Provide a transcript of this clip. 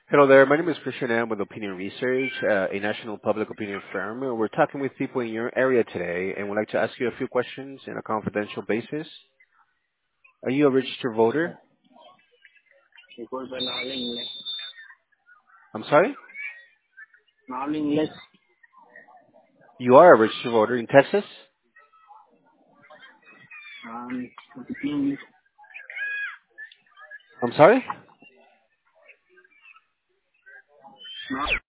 Hello there. My name is Christian M with Opinion Research, a national public opinion firm. We're talking with people in your area today, and would like to ask you a few questions in a confidential basis. Are you a registered voter? Disculpe, no hablo inglés. I'm sorry? No hablo inglés. You are a registered voter in Texas? English. I'm sorry? No